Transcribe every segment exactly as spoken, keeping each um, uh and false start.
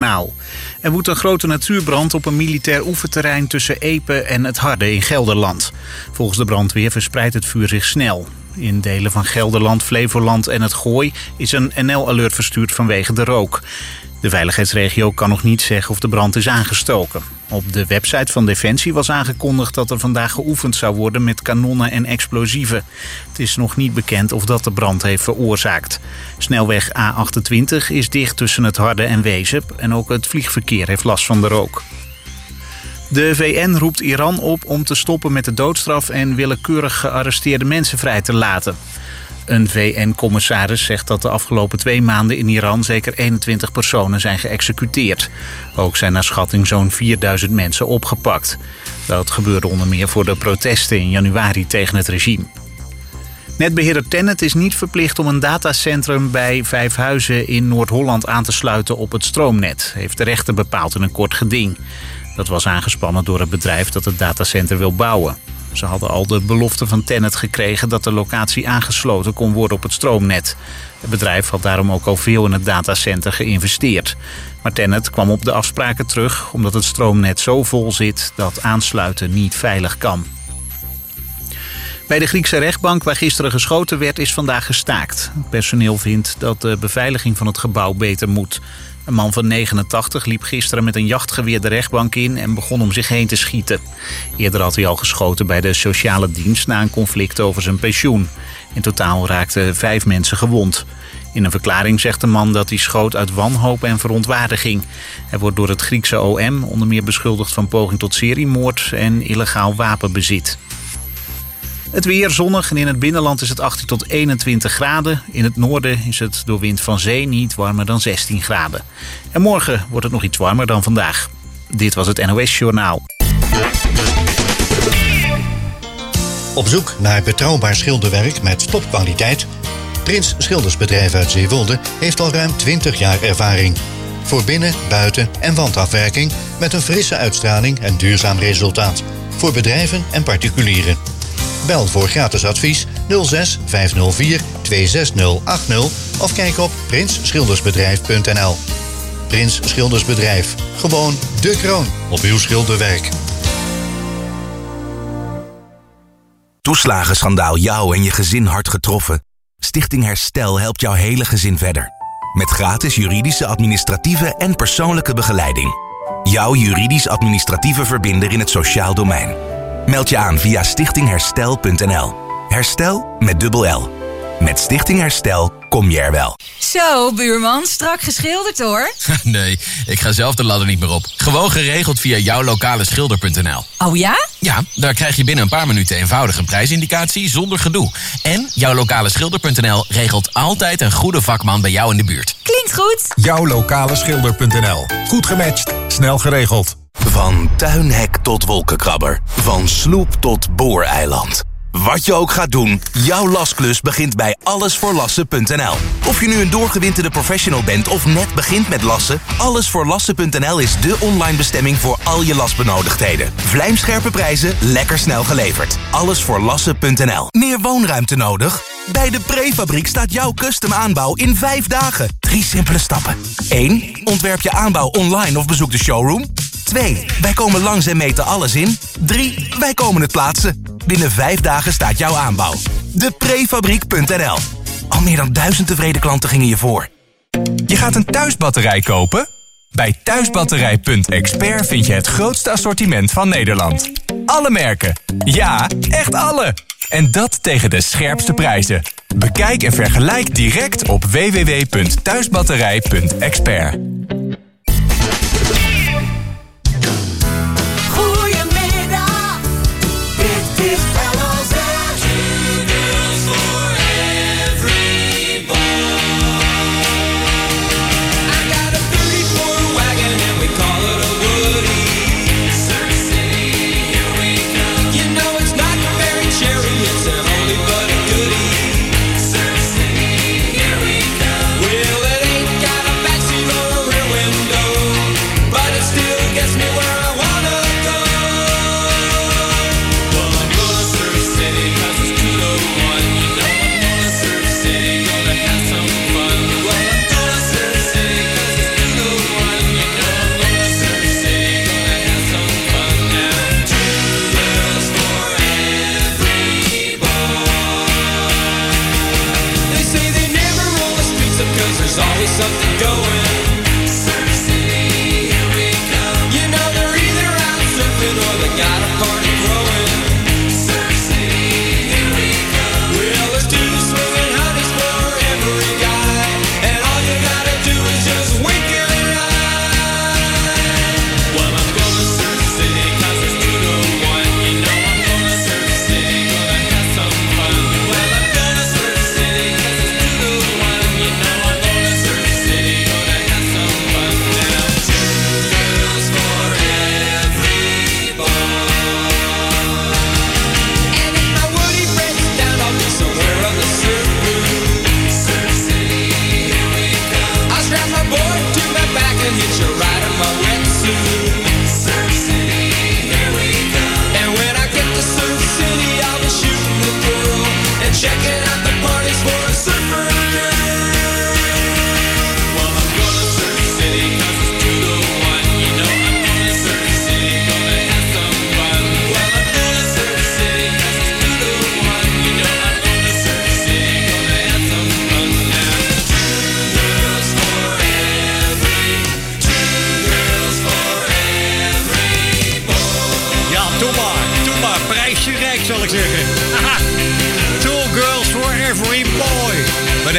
Journaal. Er woedt een grote natuurbrand op een militair oefenterrein tussen Epe en het Harde in Gelderland. Volgens de brandweer verspreidt het vuur zich snel. In delen van Gelderland, Flevoland en het Gooi is een N L-alert verstuurd vanwege de rook. De veiligheidsregio kan nog niet zeggen of de brand is aangestoken. Op de website van Defensie was aangekondigd dat er vandaag geoefend zou worden met kanonnen en explosieven. Het is nog niet bekend of dat de brand heeft veroorzaakt. Snelweg A achtentwintig is dicht tussen het Harde en Wezep en ook het vliegverkeer heeft last van de rook. De V N roept Iran op om te stoppen met de doodstraf en willekeurig gearresteerde mensen vrij te laten. Een V N-commissaris zegt dat de afgelopen twee maanden in Iran zeker eenentwintig personen zijn geëxecuteerd. Ook zijn naar schatting zo'n vierduizend mensen opgepakt. Dat gebeurde onder meer voor de protesten in januari tegen het regime. Netbeheerder Tennet is niet verplicht om een datacentrum bij Vijfhuizen in Noord-Holland aan te sluiten op het stroomnet, heeft de rechter bepaald in een kort geding. Dat was aangespannen door het bedrijf dat het datacenter wil bouwen. Ze hadden al de belofte van Tennet gekregen dat de locatie aangesloten kon worden op het stroomnet. Het bedrijf had daarom ook al veel in het datacenter geïnvesteerd. Maar Tennet kwam op de afspraken terug omdat het stroomnet zo vol zit dat aansluiten niet veilig kan. Bij de Griekse rechtbank waar gisteren geschoten werd is vandaag gestaakt. Het personeel vindt dat de beveiliging van het gebouw beter moet. Een man van negenentachtig liep gisteren met een jachtgeweer de rechtbank in en begon om zich heen te schieten. Eerder had hij al geschoten bij de sociale dienst na een conflict over zijn pensioen. In totaal raakten vijf mensen gewond. In een verklaring zegt de man dat hij schoot uit wanhoop en verontwaardiging. Hij wordt door het Griekse O M onder meer beschuldigd van poging tot seriemoord en illegaal wapenbezit. Het weer zonnig en in het binnenland is het achttien tot eenentwintig graden. In het noorden is het door wind van zee niet warmer dan zestien graden. En morgen wordt het nog iets warmer dan vandaag. Dit was het N O S Journaal. Op zoek naar betrouwbaar schilderwerk met topkwaliteit? Prins Schildersbedrijf uit Zeewolde heeft al ruim twintig jaar ervaring. Voor binnen-, buiten- en wandafwerking met een frisse uitstraling en duurzaam resultaat. Voor bedrijven en particulieren. Bel voor gratis advies nul zes vijf nul vier twee zes nul acht nul of kijk op prins schildersbedrijf punt n l. Prins Schildersbedrijf. Gewoon de kroon op uw schilderwerk. Toeslagenschandaal jou en je gezin hard getroffen? Stichting Herstel helpt jouw hele gezin verder. Met gratis juridische, administratieve en persoonlijke begeleiding. Jouw juridisch-administratieve verbinder in het sociaal domein. Meld je aan via stichting herstel punt n l. Herstel met dubbel L. Met Stichting Herstel kom je er wel. Zo, buurman, strak geschilderd hoor. Nee, ik ga zelf de ladder niet meer op. Gewoon geregeld via jouw lokale schilder punt n l. Oh ja? Ja, daar krijg je binnen een paar minuten eenvoudig een prijsindicatie zonder gedoe. En jouw lokale schilder punt n l regelt altijd een goede vakman bij jou in de buurt. Klinkt goed. jouw lokale schilder punt n l. Goed gematcht, snel geregeld. Van tuinhek tot wolkenkrabber. Van sloep tot booreiland. Wat je ook gaat doen, jouw lasklus begint bij alles voor lassen punt n l. Of je nu een doorgewinterde professional bent of net begint met lassen, alles voor lassen punt n l is de online bestemming voor al je lasbenodigdheden. Vlijmscherpe prijzen, lekker snel geleverd. alles voor lassen punt n l. Meer woonruimte nodig? Bij de Prefabriek staat jouw custom aanbouw in vijf dagen. Drie simpele stappen. één. Ontwerp je aanbouw online of bezoek de showroom. twee. Wij komen langs en meten alles in. drie. Wij komen het plaatsen. Binnen vijf dagen staat jouw aanbouw. de prefabriek punt n l. Al meer dan duizend tevreden klanten gingen je voor. Je gaat een thuisbatterij kopen? Bij thuisbatterij punt expert vind je het grootste assortiment van Nederland. Alle merken. Ja, echt alle. En dat tegen de scherpste prijzen. Bekijk en vergelijk direct op w w w punt thuisbatterij punt expert. Well, it ain't got a backseat or a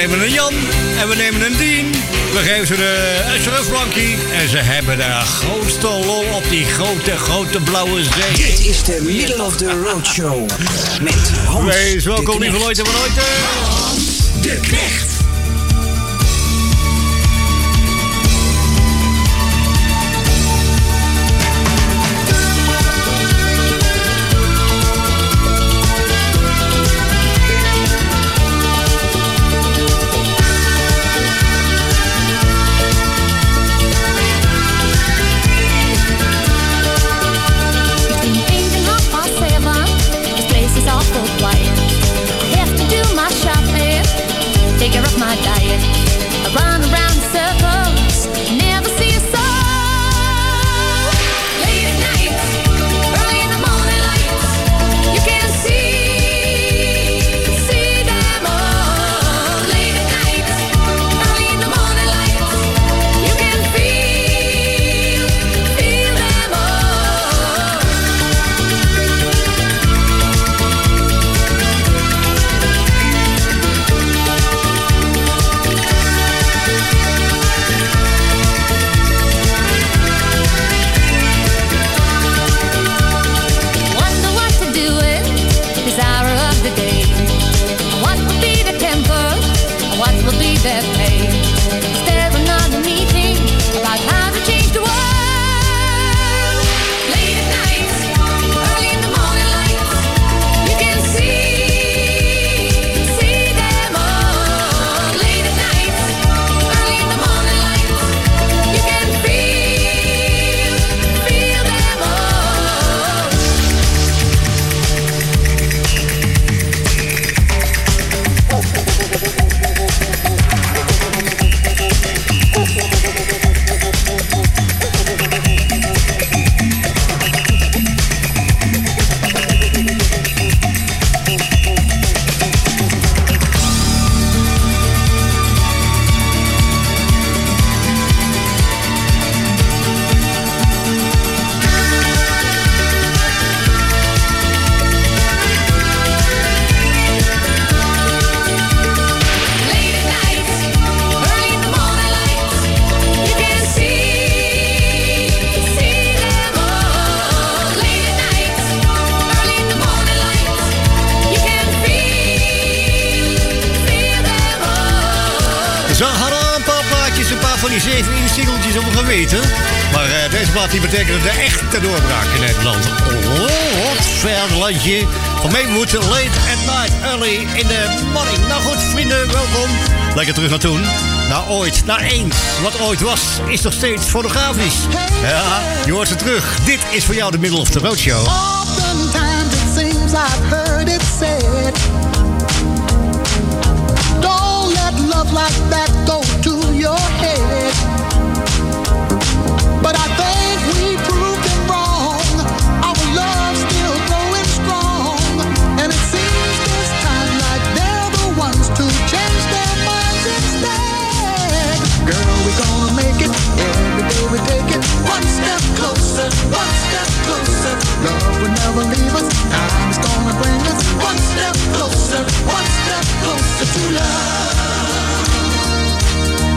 nemen een Jan en we nemen een Dien. We geven ze de sheriffblankie en ze hebben de grootste lol op die grote, grote blauwe zee. Dit is de Middle of the Road Show met Hans Wees welkom, lieve Leute van Leute. Hans de Knecht. Take care of my diet. I run around in circles, never see a soul. Late at night, early in the morning light, you can see, see them all. Late at night, early in the morning light, you can feel, feel them all. What will be their pay? Staring on the meeting about how to change the world. Late at night, early in the morning light, you can see, see them all. Late at night, early in the morning light, you can feel, feel them all. Van die zeven singeltjes om geweten. Maar uh, deze plaat die betekent de echte doorbraak in Nederland. Oh, wat ver landje. Van Maywood, late at night, early in the morning. Nou goed, vrienden, welkom. Lekker terug naar toen. Naar ooit, naar eens. Wat ooit was, is nog steeds fotografisch. Ja, je hoort ze terug. Dit is voor jou de Middle of the Road Show. Oftentimes it seems I've heard it said, don't let love like that go to your head. But I think we proved them wrong. Our love's still growing strong. And it seems this time like they're the ones to change their minds instead. Girl, we're gonna make it. Every day we take it one step closer, one step closer. Love will never leave us. Time is gonna bring us one step closer, one step closer to love.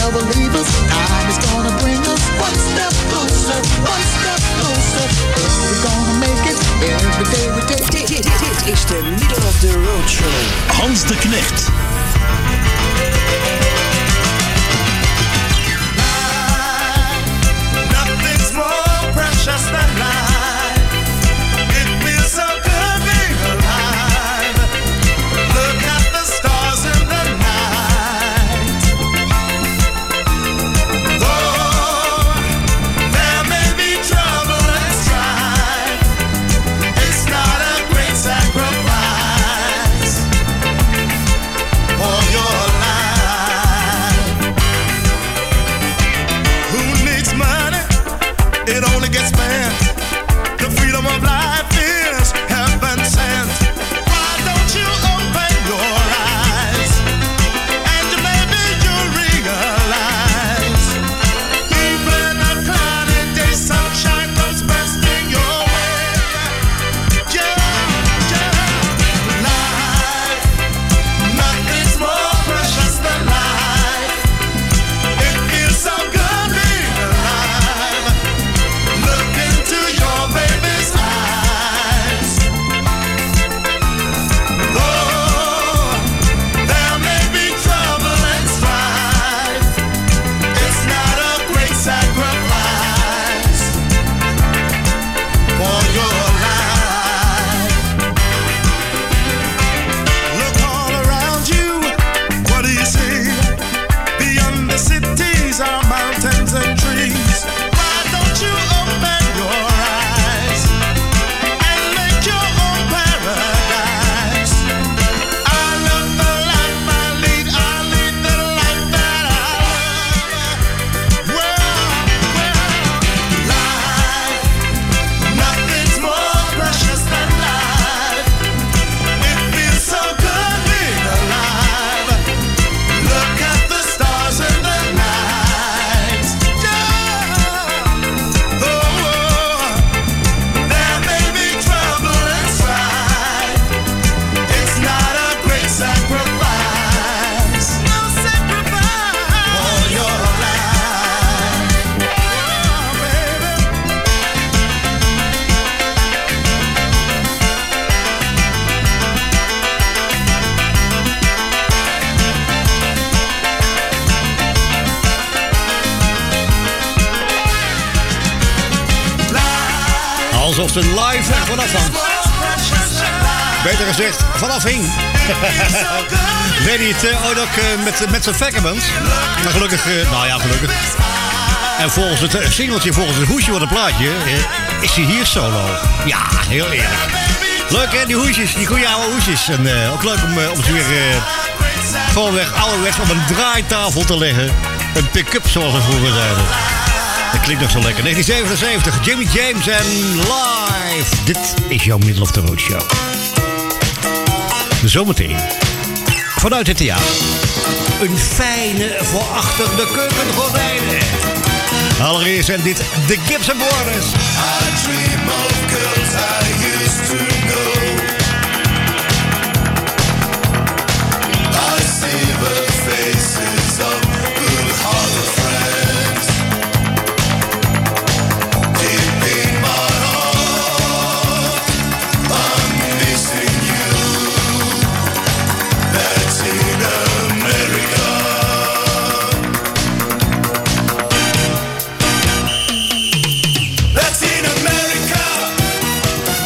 never leave us. Time is gonna bring us one step closer, one step closer. We're gonna make it every day we take. Dit, dit, dit is de Middle of the Road Show. Hans de Knecht. Nothing's more precious than life. It feels so good being alive. Look at the stars in the night. Though there may be trouble and strife, it's not a great sacrifice for your life. Who needs money? It only gets spent. The freedom of life is heaven sent. Why don't you open your eyes and maybe you'll realize even a cloudy day, sunshine comes bursting your way. Yeah, yeah. Life, nothing's more precious than life. It feels so good being alive. Look into your baby's eyes. Though there may be trouble and strife, it's not a great sacrifice for your life. Look all around you, what do you see? Beyond the cities are mountains and trees. Why don't you open your eyes and make your own paradise? I love the life I lead, I lead the life that I love. Well, well, life, nothing's more precious than life. It feels so good being alive. Look at the stars in the night. Yeah. Oh, there may be trouble and strife. It's not a great sacrifice. No sacrifice for your life. Oh, baby. Alsof ze live er vanaf hangt. Beter gezegd, vanaf hing. Weet hij het uh, ooit ook uh, met, met zijn vakkenband? Maar gelukkig, uh, nou ja, gelukkig. En volgens het uh, singeltje, volgens het hoesje van het plaatje, uh, is hij hier solo. Ja, heel eerlijk. Leuk hè, die hoesjes, die goede oude hoesjes. En uh, ook leuk om, uh, om ze weer uh, gewoon weg ouderwets op een draaitafel te leggen. Een pick-up zoals we vroeger zeiden. Dat klinkt nog zo lekker. negentien zevenenzeventig, Jimmy James en live. Dit is jouw Middle of the Road Show. Zometeen, vanuit het theater, een fijne voor achter de keukengordijnen. Allereerst zijn dit de Gibson Brothers. I dream of girls I used to know. I see the faces of good-hearted friends. Deep in my heart, I'm missing you. That's in America. That's in America.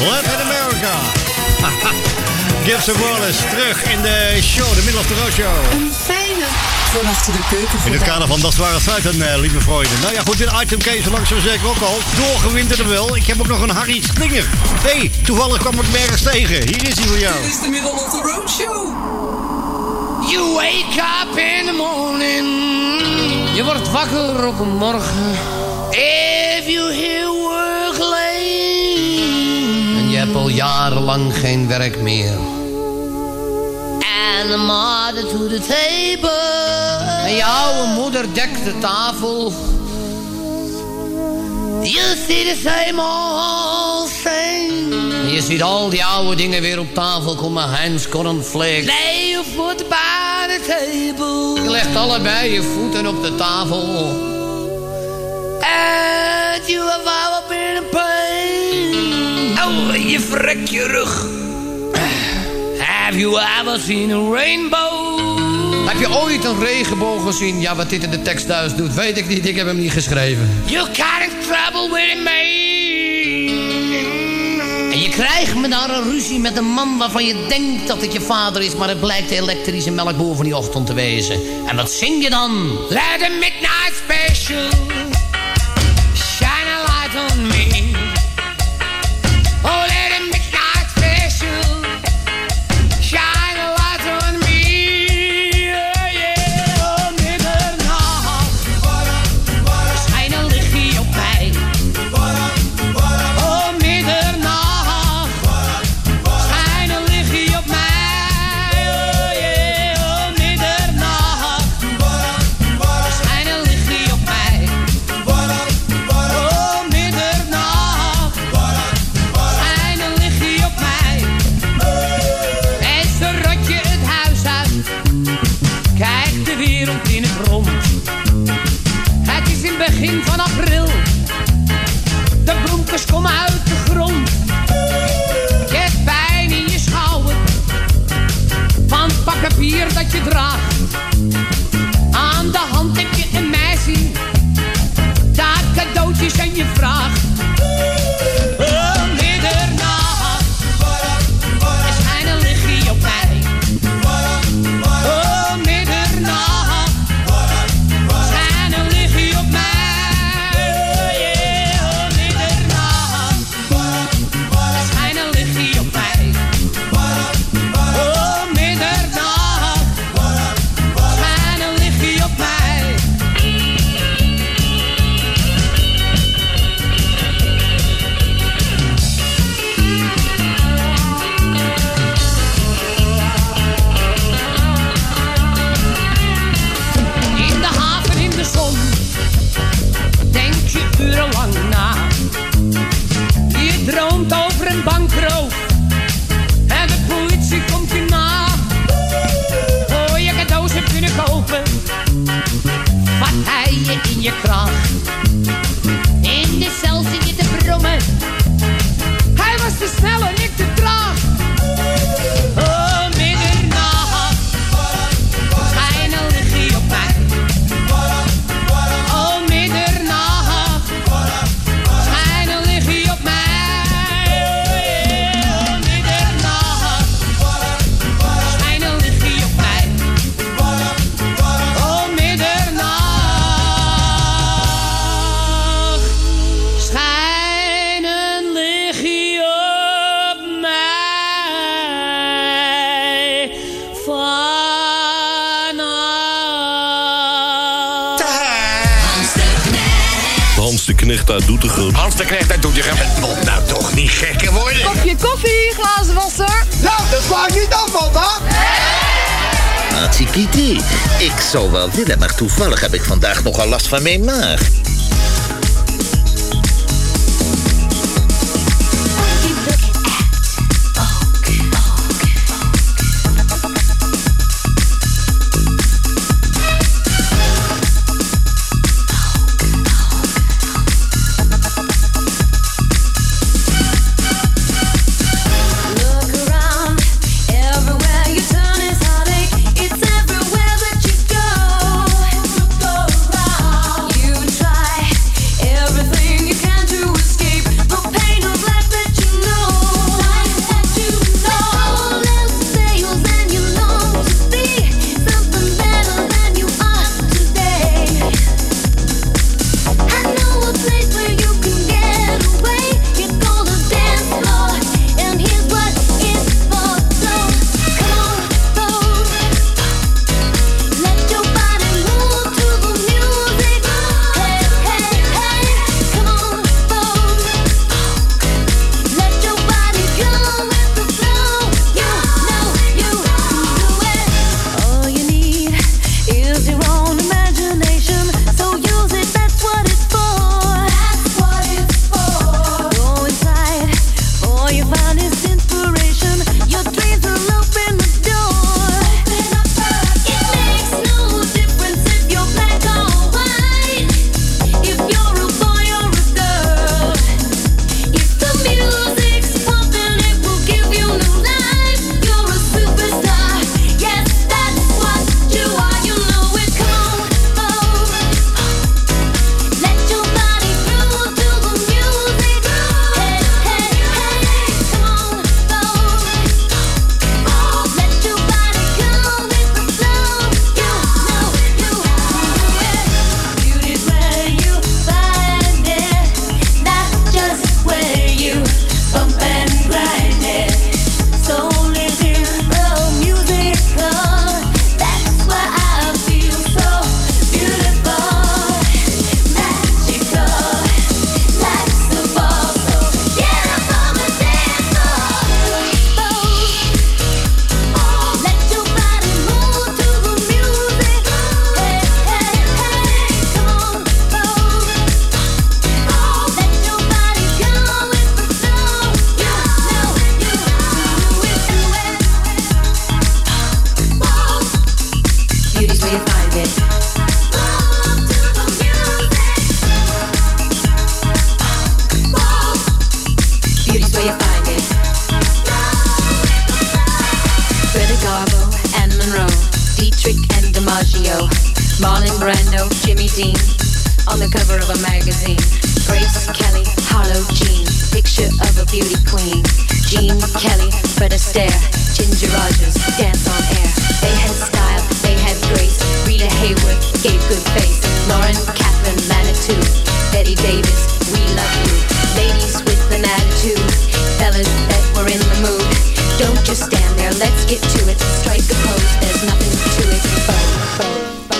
Latin America. Gibson Wallace terug in de show, de Middle of the Road Show. Een fijne van achter de keuken. In het kader van Dat Zware Feiten, uh, lieve vrienden. Nou ja, goed, dit item ken je zo langzaam zeker ook al. Doorgewinterd er wel. Ik heb ook nog een Harry Slinger. Hé, hey, toevallig kwam ik hem ergens tegen. Hier is hij voor jou. Dit is de Middle of the Road Show. You wake up in the morning. Je wordt wakker op een morgen. If you hear work late. En je hebt al jarenlang geen werk meer. And the mother to the table. En je oude moeder dekt de tafel. You see the same old thing. En je ziet al die oude dingen weer op tafel komen. Heinz cornflakes. Lay your foot by the table. Je legt allebei je voeten op de tafel. And you have all been in pain. Oh, je vrekt je rug. Have you ever seen a rainbow? Heb je ooit een regenboog gezien? Ja, wat dit in de tekst thuis doet, weet ik niet. Ik heb hem niet geschreven. You got in trouble with me. En je krijgt me daar een ruzie met een man waarvan je denkt dat het je vader is, maar het blijkt de elektrische melkboer van die ochtend te wezen. En wat zing je dan? Let the midnight special shine a light on me. Oh, let the midnight special shine a light on me. Oh yeah, oh middernacht. Schijn een lichtje op mij. Oh middernacht. Schijn een lichtje op mij. Oh yeah, oh middernacht. Schijn een lichtje op mij. Oh middernacht. Schijn een lichtje op mij. En zo rot je het huis uit. Kijk de wereld in het rond. Het is in het begin van april. De bloempjes komen uit de grond. Je hebt pijn in je schouder. Van het pak papier dat je draagt. Aan de hand heb je een meisje. Daar cadeautjes en je vraagt. Oh, middernacht. Er schijnt een lichtje op mij. Oh, middernacht. Schijn een lichtje op mij. Oh, yeah, oh, middernacht. Schijn een lichtje op mij. Oh, middernacht. Schijn een lichtje op mij. In de haven, in de zon, denk je urenlang na. Je droomt over een bankroof en de politie komt je na. Oh, je cadeaus hebt kunnen kopen, wat hij je in je kraag. In de cel zit je te brommen, hij was te snel en ik te traag. Oh, middernacht, schijn een lichtje op mij. Oh, middernacht, schijn een lichtje op mij. Oh, yeah, oh, middernacht, schijn een lichtje op mij. Oh, middernacht, schijn een lichtje op mij. Hans de Knecht uit Doetinchem. Hans de Knecht uit Doetinchem. Het moet nou toch niet gekker worden. Kopje koffie, glazen wasser. Nou, dat sla ik niet af, Walter. Atsikiti, ik zou wel willen, maar toevallig heb ik vandaag nogal last van mijn maag. It's everywhere that you go. Look around. You try you find it. Greta Garbo and Monroe, Dietrich and DiMaggio, Marlon Brando, Jimmy Dean, on the cover of a magazine. Grace Kelly, Harlow Jean, picture of a beauty queen. Jean Kelly, Fred Astaire, Ginger Rogers, dance on air. They had style, they had grace. Rita Hayworth gave good face. Lauren Catherine Manitou, Betty Davis, we love you. Ladies with an attitude, fellas that were in the mood. Don't just stand there, let's get to it. Strike a pose, there's nothing to it. Vogue, vogue.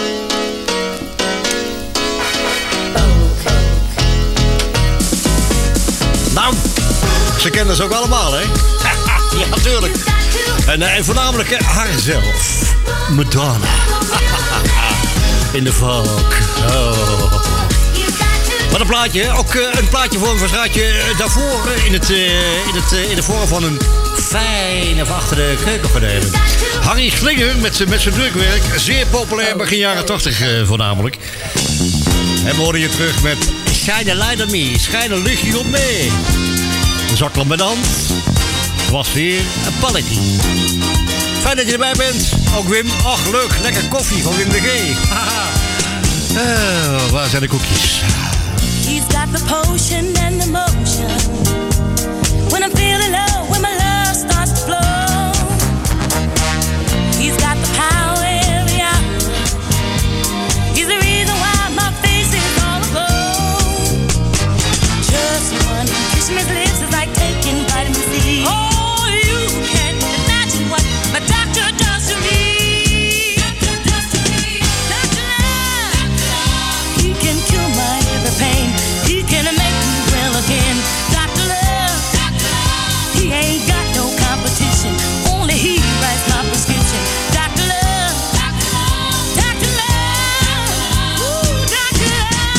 Nou, ze kennen ze ook allemaal, hè? Ja, tuurlijk. En, en voornamelijk hè, haar zelf. Madonna. In de Vogue. Oh. Wat een plaatje, hè? Ook uh, een plaatje voor een verstraatje daarvoor in, het, uh, in, het, uh, in de vorm van een fijn of achter de keukengordijnen. Harry Slinger met, met zijn drukwerk. Zeer populair begin jaren tachtig uh, voornamelijk. En we horen je terug met Shine a Light on Me. Schijn een luchtje op mee. De zaklamp met de hand. Was weer een palletje. Fijn dat je erbij bent. Ook Wim. Och, leuk. Lekker koffie van Wim de G. Haha. Uh, waar zijn de koekjes? He's got the potion and the motion. When I'm feeling low, when my love starts to flow. He's got the power every hour. He's the reason why my face is all aglow. Just one kiss from his lips is like taking vitamin C. Oh, you can't imagine what my doctor does to me. Doctor does to me. Doctor Love. Doctor Love. He can cure my every pain. He can make me well again. Doctor Love. Doctor Love. He ain't got no competition. Only he writes my prescription. Doctor Love. Doctor Love. Doctor Love. Ooh, Doctor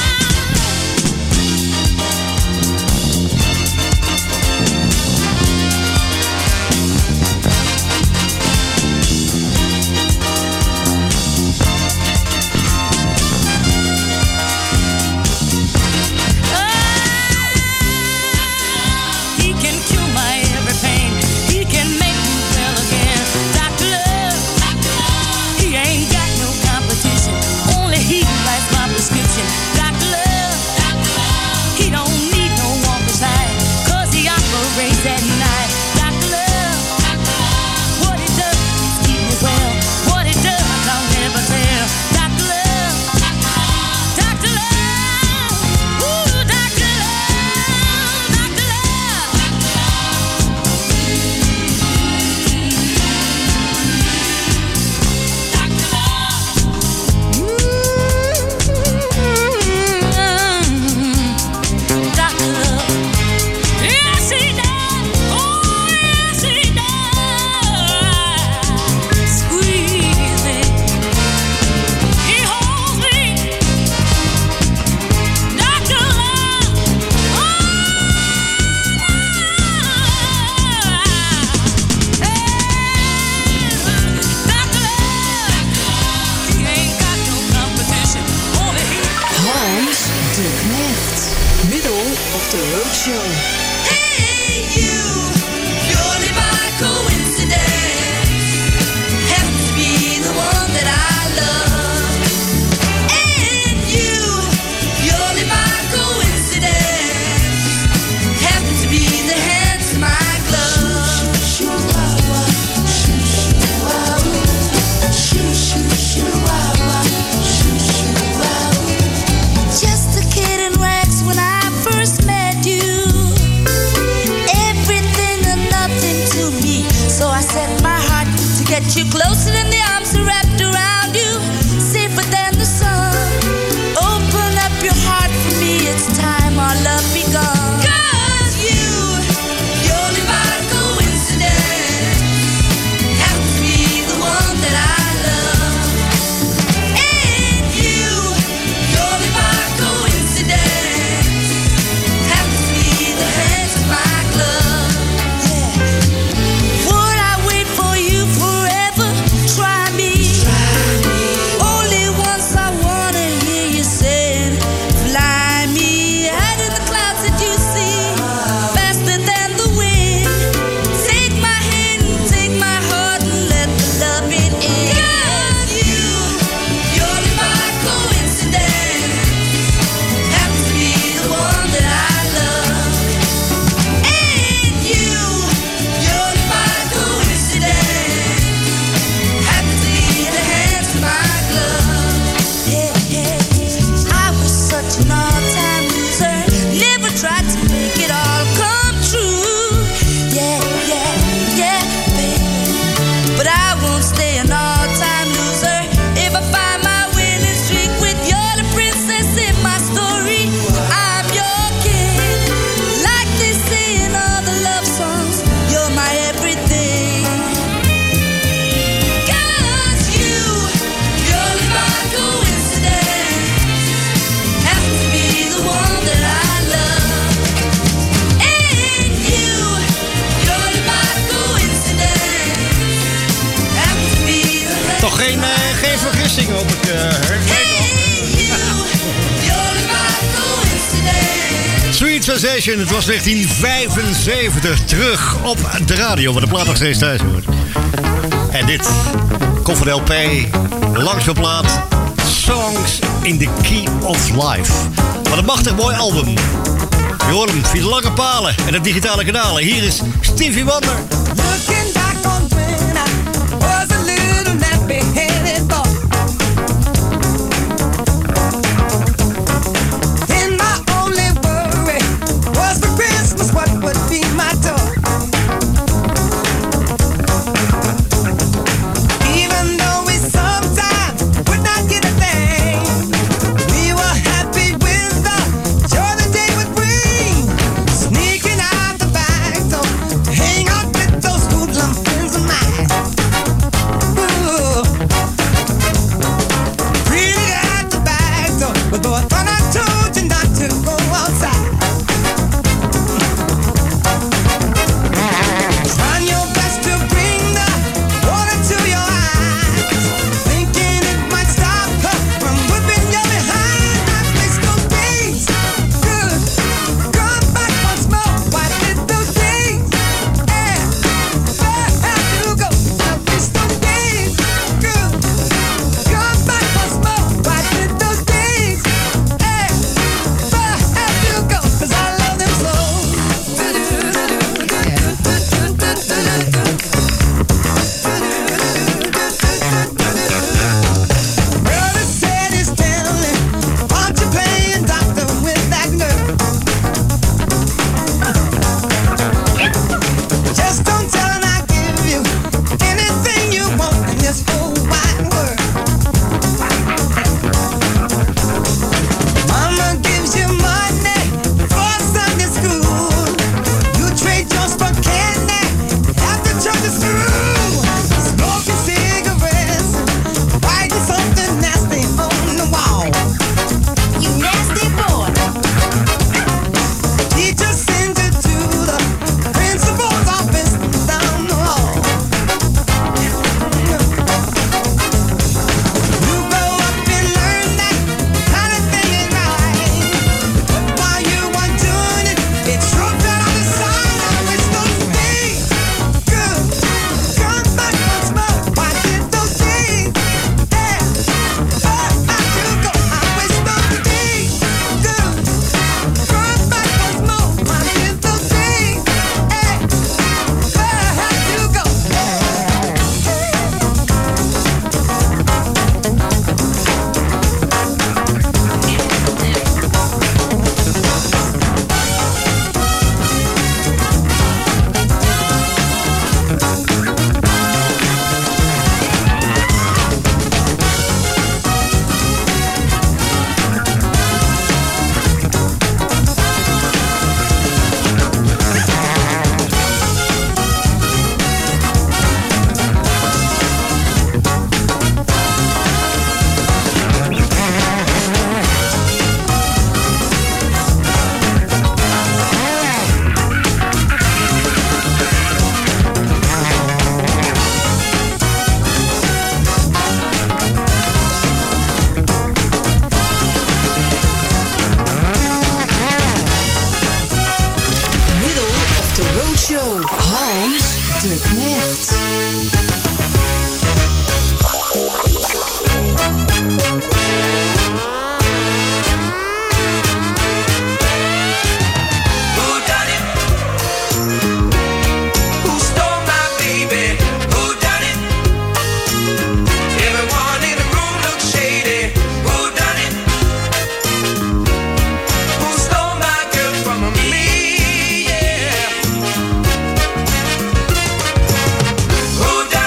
He can cure my every pain. He can make me well again. Doctor Love. Doctor Love. He ain't got no competition. Only he writes my prescription. Doctor Love. Doctor Love. He don't need no one beside. Cause he operates at night. Doctor Love. Doctor Love. What he does is keep me well. What he does I'll never tell. Doctor Love. Doctor Love. Doctor Love. Ooh, Doctor Love. Doctor Love. Doctor Love. Yes, he does. Oh, yes, he does. Squeeze me. He holds me. Doctor Love. Oh, Doctor Love. He ain't got no competition. Only he. Hans de Knecht. Middel of the Roadshow. Hey, you, purely by coincidence, happen to be the one that I love. And you, purely by coincidence, happen to be the handsome I glove. Just a kid in rags when I first met you. Sweet Sensation, het was negentien vijfenzeventig. Terug op de radio, waar de plaat nog steeds thuis hoort. En dit komt van de L P, langs de plaat, Songs in the Key of Life. Wat een machtig mooi album. Je hoort hem via de lange palen en de digitale kanalen. Hier is Stevie Wonder. Looking back on when I was a little nappy-headed boy. And my only worry was for Christmas what would be my toy. Even though we sometimes would not get a thing, we were happy with the joy the day would bring. Sneaking out the back door, hang out with those hoodlum friends of mine. Ooh. Really at the back door, but though I thought I told you not to go outside. Trying your best to bring the water to your eyes, thinking it might stop her from whipping you behind. I miss those days, good. Come back once more. Why did those days? Yeah, where have you go? I miss those days, good. Come back once more. Why did those days? Yeah, where have you go? 'Cause I love them so. Brother said he's telling, aren't you playing doctor with that girl? Just don't tell him I give you anything you want in this whole wide world. Mama gives you money for Sunday school. You trade yours for candy after church is through. Smoking cigarettes, writing something nasty on the wall. You nasty boy. Teacher sends you to the principal's office down the hall. You grow up and learn that kind of thing ain't right. But while you are doing it, it shrubs out on the side. I wish those days good. Come back once more. Why did those days? Yeah, where have you go? I wish those days good. Come back once more. Why did those days? Yeah, where have you go? Middle of the Road Show. Hans de Knecht. Who done it? Who stole my baby? Who done it? Everyone in the room looks shady. Who done it? Who stole my girl from me? Yeah. Who done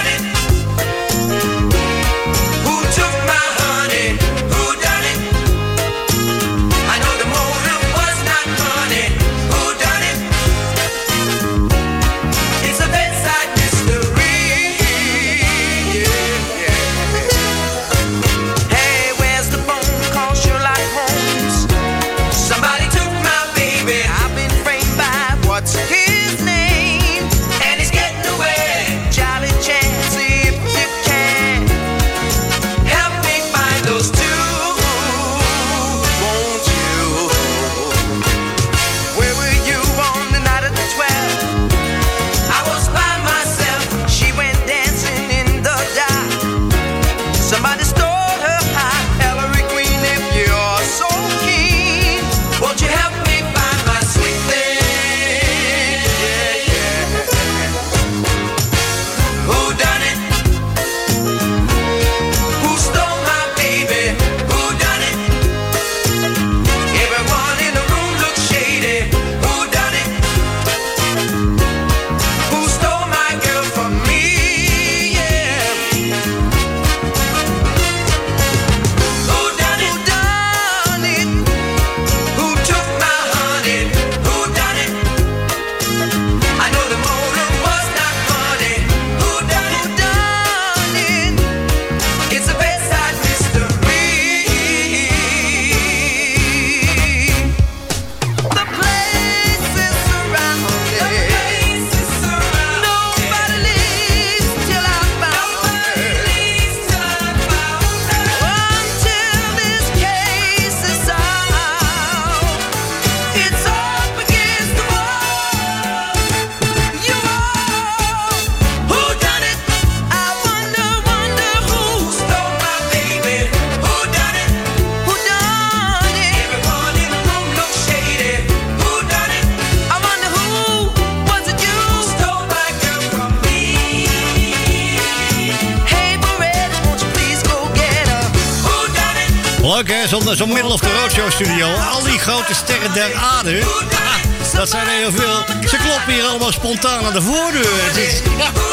Leuk hè, zo'n zo middle of the roadshow studio. Al die grote sterren der aarde. Dat zijn er heel veel. Ze kloppen hier allemaal spontaan aan de voordeur. Het is...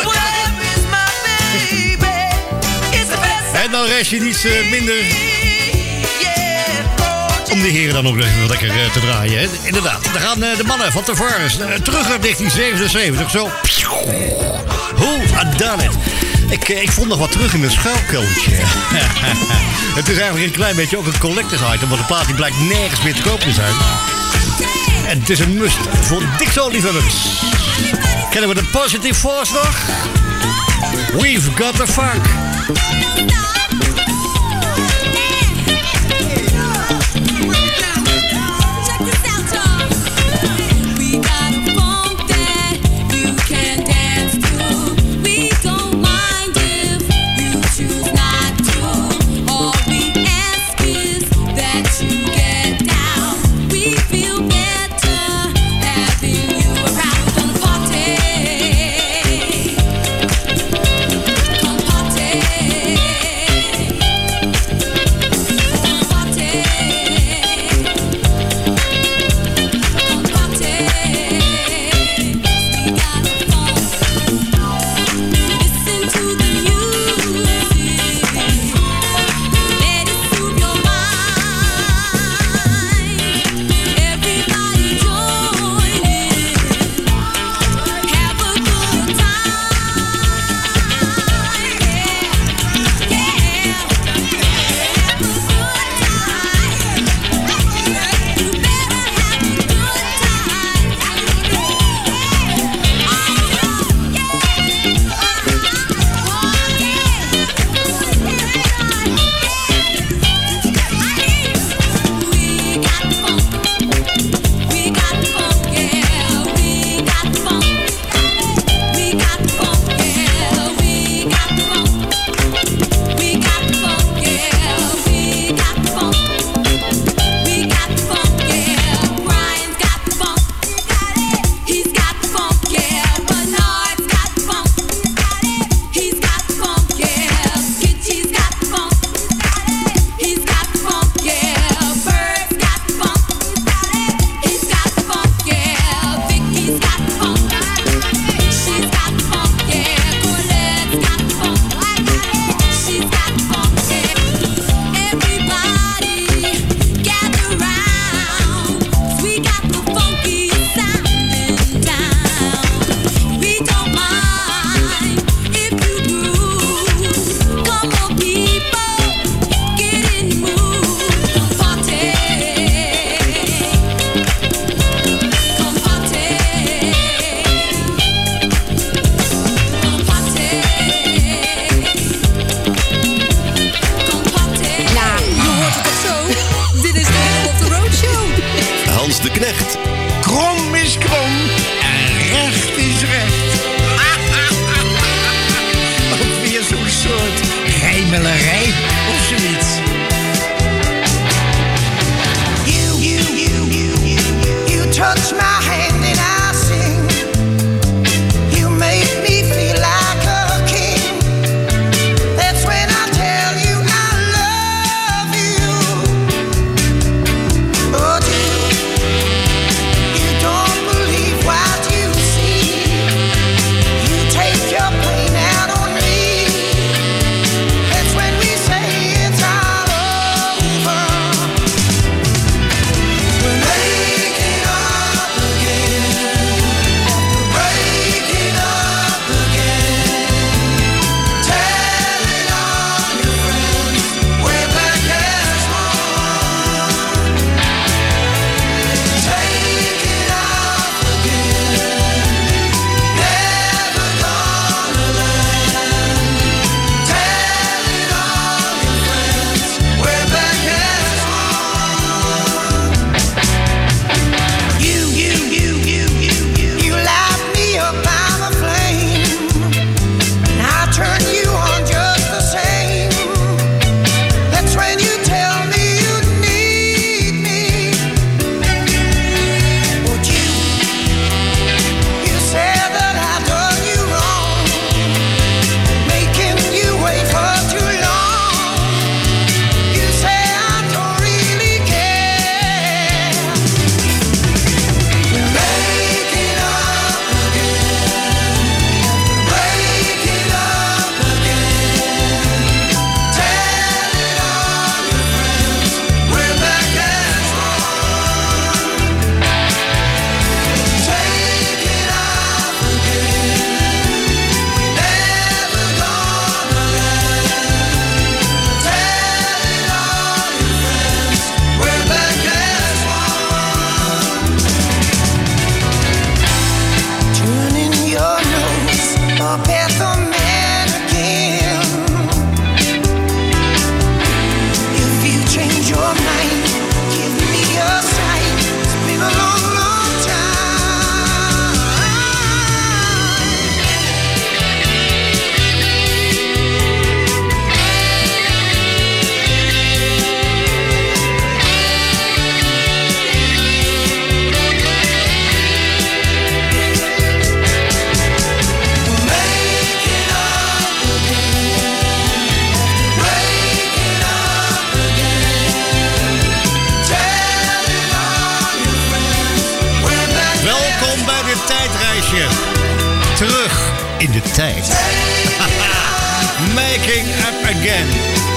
En dan rest je niets uh, minder om die heren dan ook even lekker uh, te draaien. Hè? Inderdaad, dan gaan uh, de mannen van Tavares uh, terug naar negentien zevenenzeventig. Zo. Who had done it? Ik, uh, ik vond nog wat terug in mijn schuilkeldertje. Het is eigenlijk een klein beetje ook een collectors item, want de plaat die blijkt nergens meer te koop te zijn. En het is een must voor Dixo-liefhebbers. Kennen we de Positive Force nog? We've got the funk. Party. tijdreisje. Terug in de tijd. Making Up Again.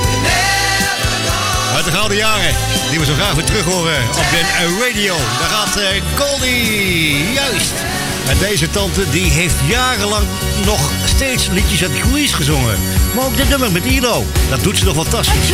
Uit de gouden jaren. Die we zo graag weer terug horen op de radio. Daar gaat uh, Goldie. Juist. En deze tante die heeft jarenlang nog steeds liedjes uit Grease gezongen. Maar ook dit nummer met I L O. Dat doet ze nog fantastisch.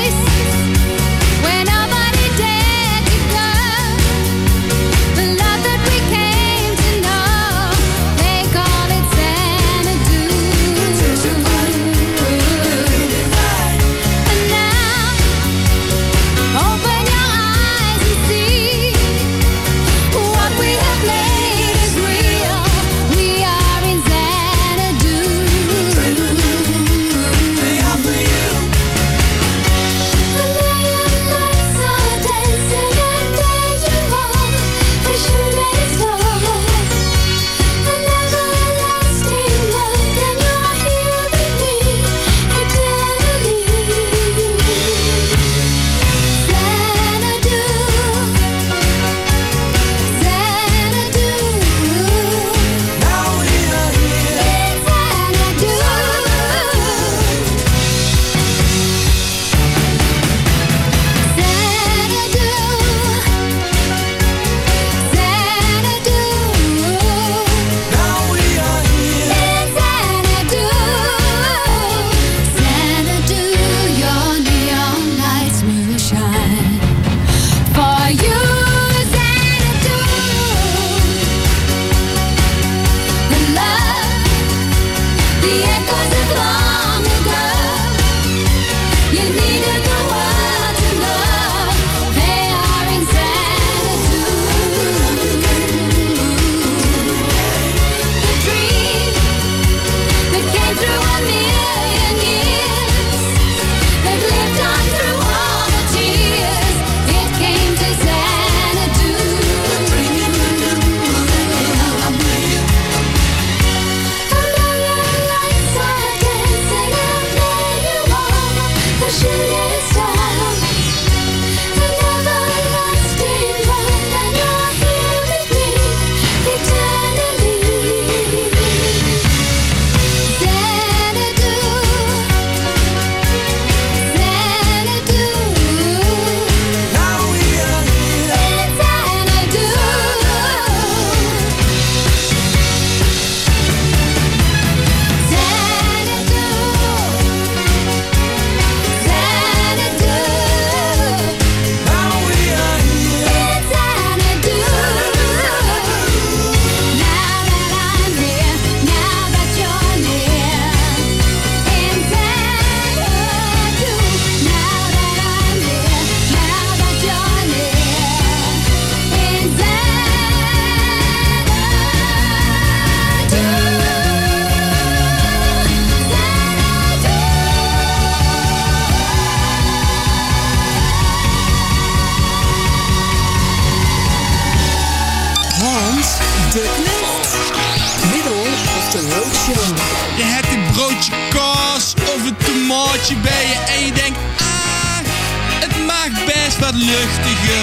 Je hebt een broodje kaas of een tomaatje bij je en je denkt, ah, het maakt best wat luchtiger.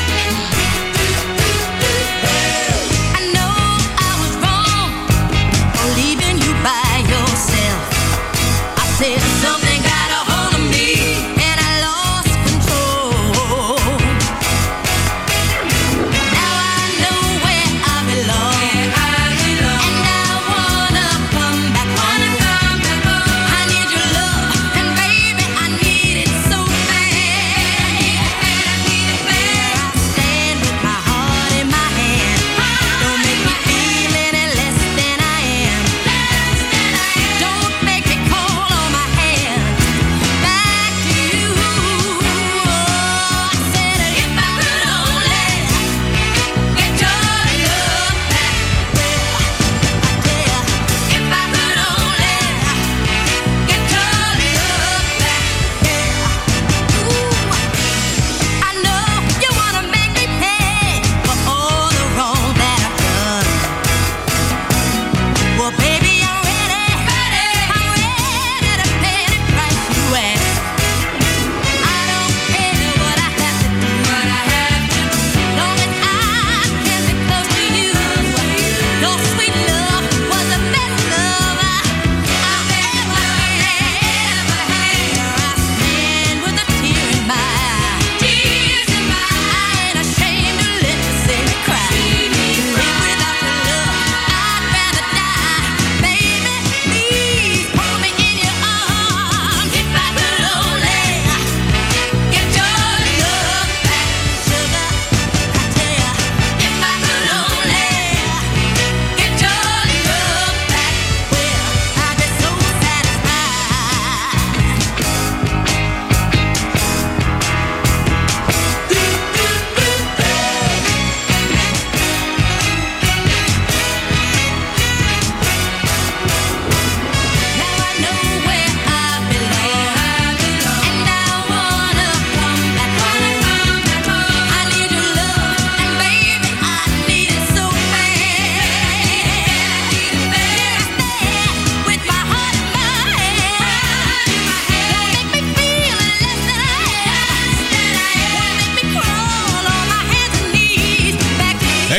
I know I was wrong for leaving you by yourself. I said something got a hold of me and I lost control. Now I know where I belong, and I wanna come back home. I need your love, and baby I need it so bad. I stand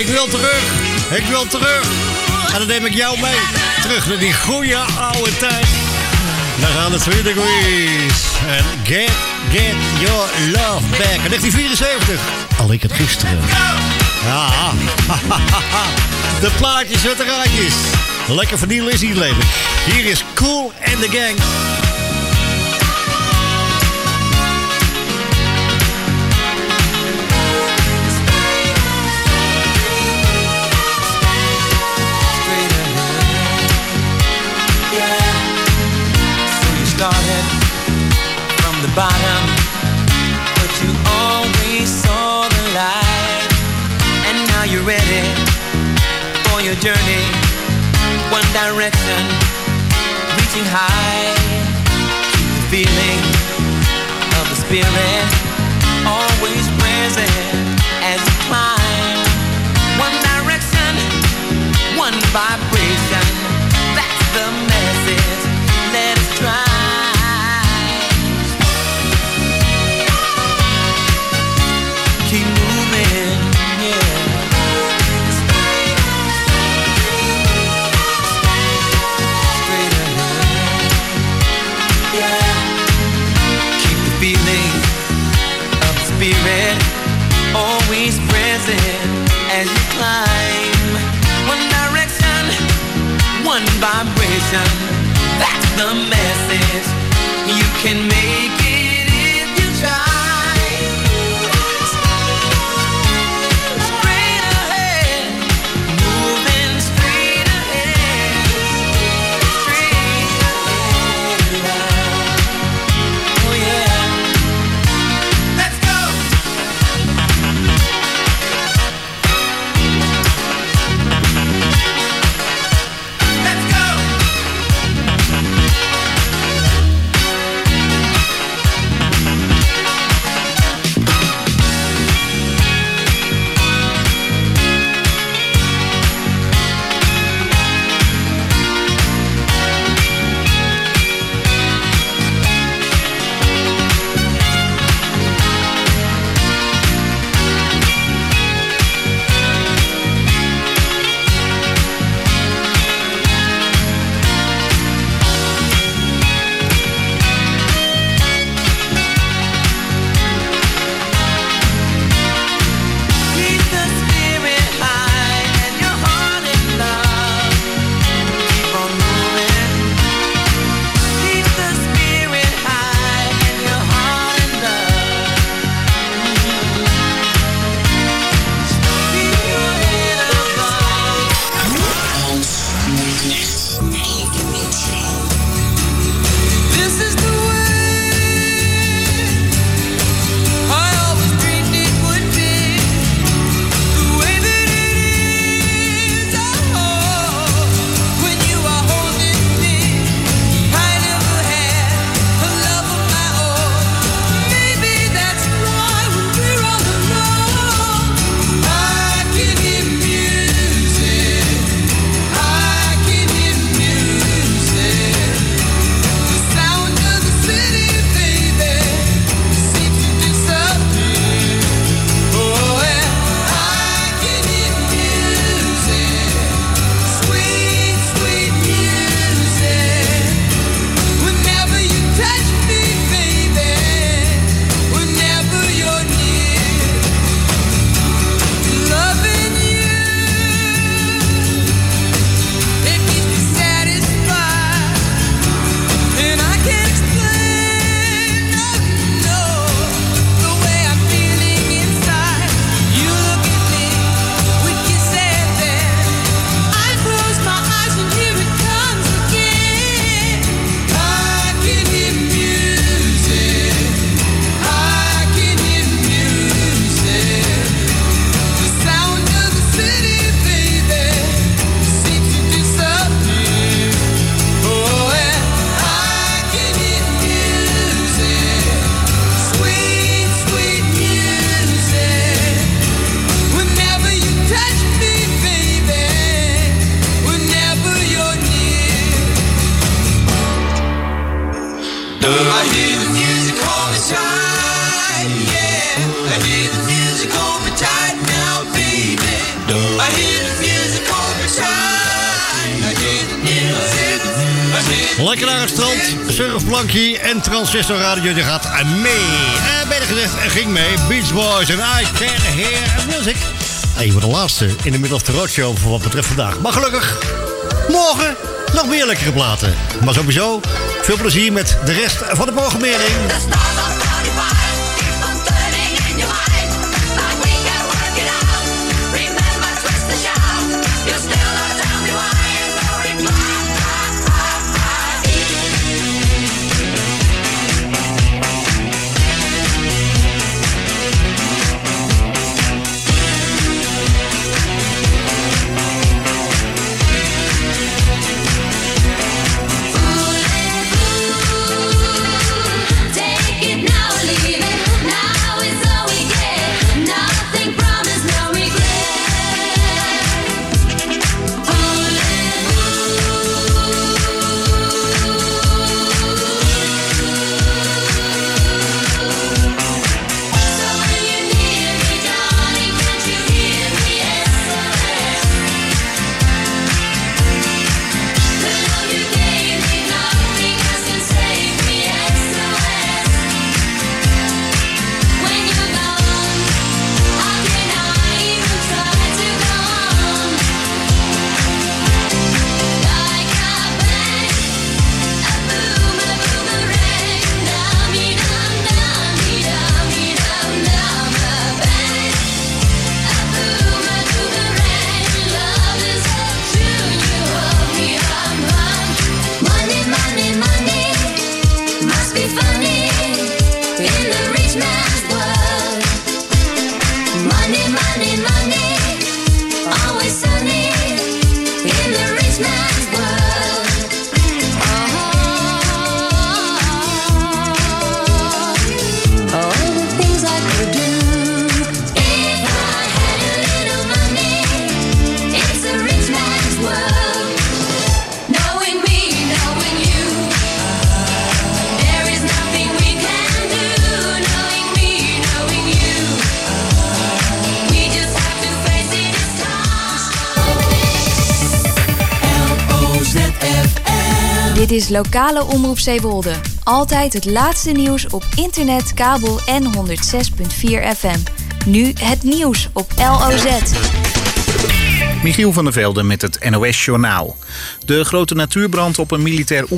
Ik wil terug. Ik wil terug. En dan neem ik jou mee. Terug naar die goede oude tijd. Daar gaan de Three Degrees. En Get, Get Your Love Back. In negentien vierenzeventig. Al ik het gisteren. Ja. De plaatjes met de raadjes. Lekker vernielen is niet lelijk. Hier is Kool and the Gang. Started from the bottom, but you always saw the light. And now you're ready for your journey. One direction, reaching high. Keep the feeling of the spirit always present as you climb. One direction, one vibration. That's the message. Let us try. Keep moving, yeah. Straight ahead, yeah. Keep the feeling of the spirit always present as you climb. One direction, one vibration. That's the message. You can make it if you try. Lekker naar het strand, surfplankje en Transistor Radio, die gaat mee. En beter gezegd, er ging mee. Beach Boys en I Can Hear Music. Een van de laatste in de Middle of the Road Show voor wat betreft vandaag. Maar gelukkig, morgen nog meer lekkere platen. Maar sowieso, veel plezier met de rest van de programmering. Dit is lokale Omroep Zeewolde. Altijd het laatste nieuws op internet, kabel en honderd zes komma vier F M. Nu het nieuws op L O Z. Michiel van der Velde met het N O S Journaal. De grote natuurbrand op een militair